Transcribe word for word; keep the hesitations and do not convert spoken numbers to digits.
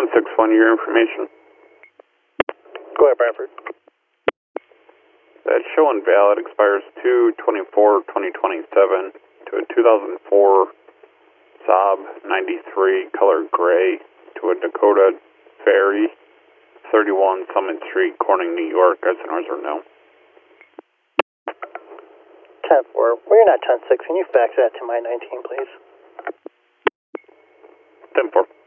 six one, your information. Go ahead, Bradford. That show invalid expires two twenty-four twenty twenty-seven to a two thousand four Saab ninety-three color gray to a Dakota Ferry, thirty-one Summit Street, Corning, New York. Customers are no. ten four, we're not ten six. Can you fax that to my nineteen, please? ten four.